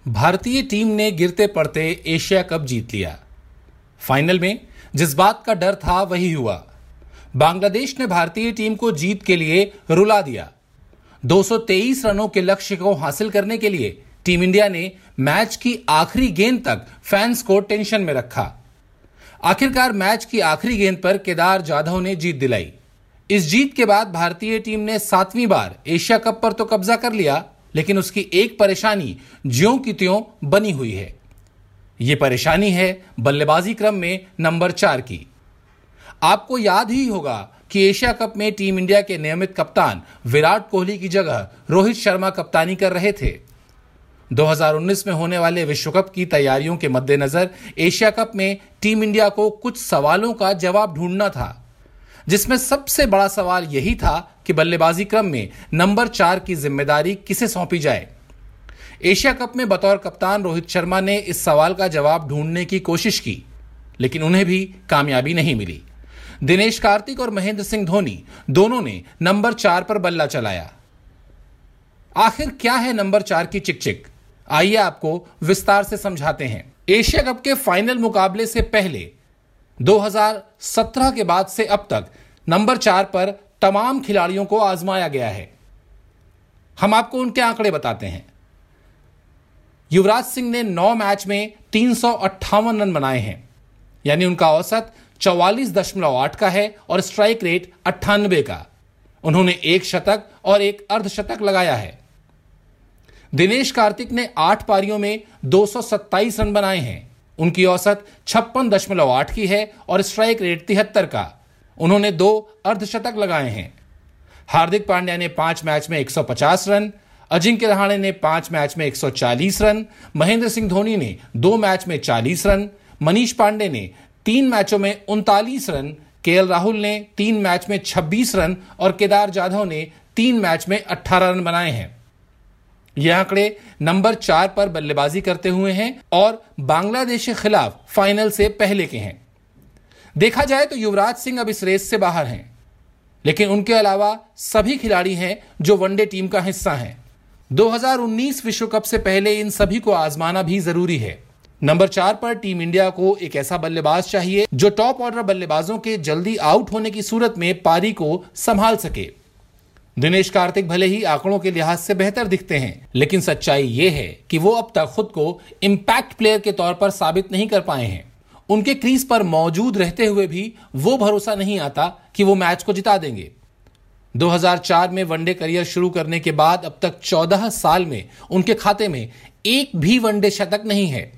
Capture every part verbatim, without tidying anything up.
भारतीय टीम ने गिरते पड़ते एशिया कप जीत लिया। फाइनल में जिस बात का डर था वही हुआ। बांग्लादेश ने भारतीय टीम को जीत के लिए रुला दिया। दो सौ तेईस रनों के लक्ष्य को हासिल करने के लिए टीम इंडिया ने मैच की आखिरी गेंद तक फैंस को टेंशन में रखा। आखिरकार मैच की आखिरी गेंद पर केदार जाधव ने जीत दिलाई। इस जीत के बाद भारतीय टीम ने सातवीं बार एशिया कप पर तो कब्जा कर लिया, लेकिन उसकी एक परेशानी ज्यों की त्यों बनी हुई है। यह परेशानी है बल्लेबाजी क्रम में नंबर चार की। आपको याद ही होगा कि एशिया कप में टीम इंडिया के नियमित कप्तान विराट कोहली की जगह रोहित शर्मा कप्तानी कर रहे थे। दो हज़ार उन्नीस में होने वाले विश्व कप की तैयारियों के मद्देनजर एशिया कप में टीम इंडिया को कुछ सवालों का जवाब ढूंढना था, जिसमें सबसे बड़ा सवाल यही था कि बल्लेबाजी क्रम में नंबर चार की जिम्मेदारी किसे सौंपी जाए। एशिया कप में बतौर कप्तान रोहित शर्मा ने इस सवाल का जवाब ढूंढने की कोशिश की, लेकिन उन्हें भी कामयाबी नहीं मिली। दिनेश कार्तिक और महेंद्र सिंह धोनी दोनों ने नंबर चार पर बल्ला चलाया। आखिर क्या है नंबर चार की चिक-चिक? आइए आपको विस्तार से समझाते हैं। एशिया कप के फाइनल मुकाबले से पहले दो हज़ार सत्रह के बाद से अब तक नंबर चार पर तमाम खिलाड़ियों को आजमाया गया है। हम आपको उनके आंकड़े बताते हैं। युवराज सिंह ने नौ मैच में तीन सौ अट्ठावन रन बनाए हैं, यानी उनका औसत चौवालीस दशमलव आठ का है और स्ट्राइक रेट अट्ठानबे का। उन्होंने एक शतक और एक अर्धशतक लगाया है। दिनेश कार्तिक ने आठ पारियों में दो सौ सत्ताईस रन बनाए हैं। उनकी औसत छप्पन दशमलव आठ की है और स्ट्राइक रेट तिहत्तर का। उन्होंने दो अर्धशतक लगाए हैं। हार्दिक पांड्या ने पांच मैच में एक सौ पचास रन, अजिंक्य रहाणे ने पांच मैच में एक सौ चालीस रन, महेंद्र सिंह धोनी ने दो मैच में चालीस रन, मनीष पांडे ने तीन मैचों में उनतालीस रन, केएल राहुल ने तीन मैच में छब्बीस रन और केदार जाधव ने तीन मैच में अठारह रन बनाए हैं। यह आंकड़े नंबर चार पर बल्लेबाजी करते हुए हैं और बांग्लादेश के खिलाफ फाइनल से पहले के हैं। देखा जाए तो युवराज सिंह अब इस रेस से बाहर हैं, लेकिन उनके अलावा सभी खिलाड़ी हैं जो वनडे टीम का हिस्सा हैं। दो हज़ार उन्नीस विश्व कप से पहले इन सभी को आजमाना भी जरूरी है। नंबर चार पर टीम इंडिया को एक ऐसा बल्लेबाज चाहिए जो टॉप ऑर्डर बल्लेबाजों के जल्दी आउट होने की सूरत में पारी को संभाल सके। दिनेश कार्तिक भले ही आंकड़ों के लिहाज से बेहतर दिखते हैं, लेकिन सच्चाई यह है कि वो अब तक खुद को इंपैक्ट प्लेयर के तौर पर साबित नहीं कर पाए हैं। उनके क्रीज पर मौजूद रहते हुए भी वो भरोसा नहीं आता कि वो मैच को जिता देंगे। दो हज़ार चार में वनडे करियर शुरू करने के बाद अब तक चौदह साल में उनके खाते में एक भी वनडे शतक नहीं है।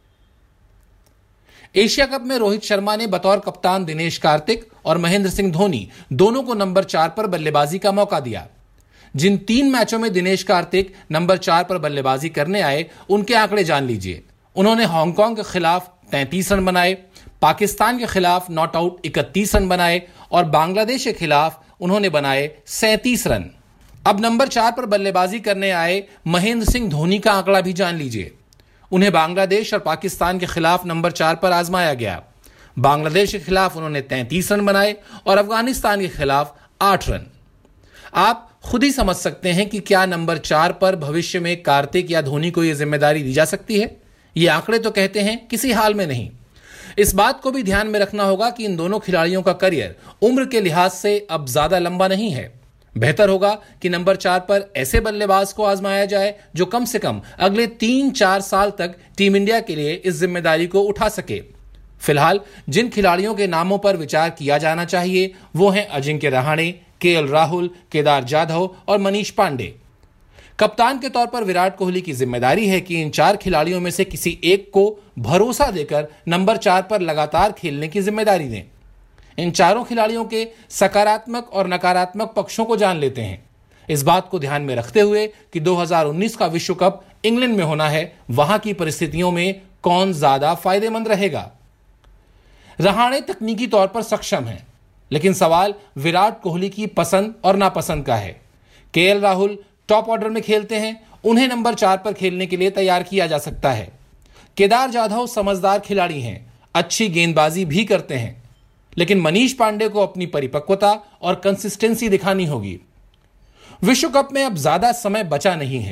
एशिया कप में रोहित शर्मा ने बतौर कप्तान दिनेश कार्तिक और महेंद्र सिंह धोनी दोनों को नंबर चार पर बल्लेबाजी का मौका दिया। जिन तीन मैचों में दिनेश कार्तिक नंबर चार पर बल्लेबाजी करने आए, उनके आंकड़े जान लीजिए। उन्होंने हांगकांग के खिलाफ तैंतीस रन बनाए, पाकिस्तान के खिलाफ नॉट आउट इकतीस रन बनाए और बांग्लादेश के खिलाफ उन्होंने बनाए सैंतीस रन। अब नंबर चार पर बल्लेबाजी करने आए महेंद्र सिंह धोनी का आंकड़ा भी जान लीजिए। उन्हें बांग्लादेश और पाकिस्तान के खिलाफ नंबर चार पर आजमाया गया। बांग्लादेश के खिलाफ उन्होंने तैंतीस रन बनाए और अफगानिस्तान के खिलाफ आठ रन। आप खुद ही समझ सकते हैं कि क्या नंबर चार पर भविष्य में कार्तिक या धोनी को यह जिम्मेदारी दी जा सकती है। ये आंकड़े तो कहते हैं किसी हाल में नहीं। इस बात को भी ध्यान में रखना होगा कि इन दोनों खिलाड़ियों का करियर उम्र के लिहाज से अब ज्यादा लंबा नहीं है। बेहतर होगा कि नंबर चार पर ऐसे बल्लेबाज को आजमाया जाए जो कम से कम अगले तीन चार साल तक टीम इंडिया के लिए इस जिम्मेदारी को उठा सके। फिलहाल जिन खिलाड़ियों के नामों पर विचार किया जाना चाहिए वो हैं अजिंक्य रहाणे, केएल राहुल, केदार जाधव और मनीष पांडे। कप्तान के तौर पर विराट कोहली की जिम्मेदारी है कि इन चार खिलाड़ियों में से किसी एक को भरोसा देकर नंबर चार पर लगातार खेलने की जिम्मेदारी दें। इन चारों खिलाड़ियों के सकारात्मक और नकारात्मक पक्षों को जान लेते हैं। इस बात को ध्यान में रखते हुए कि दो हज़ार उन्नीस का विश्व कप इंग्लैंड में होना है, वहां की परिस्थितियों में कौन ज्यादा फायदेमंद रहेगा। रहाणे तकनीकी तौर पर सक्षम हैं, लेकिन सवाल विराट कोहली की पसंद और नापसंद का है। केएल राहुल टॉप ऑर्डर में खेलते हैं, उन्हें नंबर चार पर खेलने के लिए तैयार किया जा सकता है। केदार जाधव समझदार खिलाड़ी हैं, अच्छी गेंदबाजी भी करते हैं, लेकिन मनीष पांडे को अपनी परिपक्वता और कंसिस्टेंसी दिखानी होगी। विश्व कप में अब ज्यादा समय बचा नहीं है।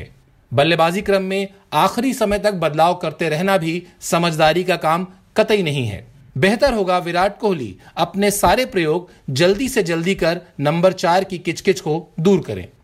बल्लेबाजी क्रम में आखिरी समय तक बदलाव करते रहना भी समझदारी का काम कतई नहीं है। बेहतर होगा विराट कोहली अपने सारे प्रयोग जल्दी से जल्दी कर नंबर चार की किचकिच को दूर करें।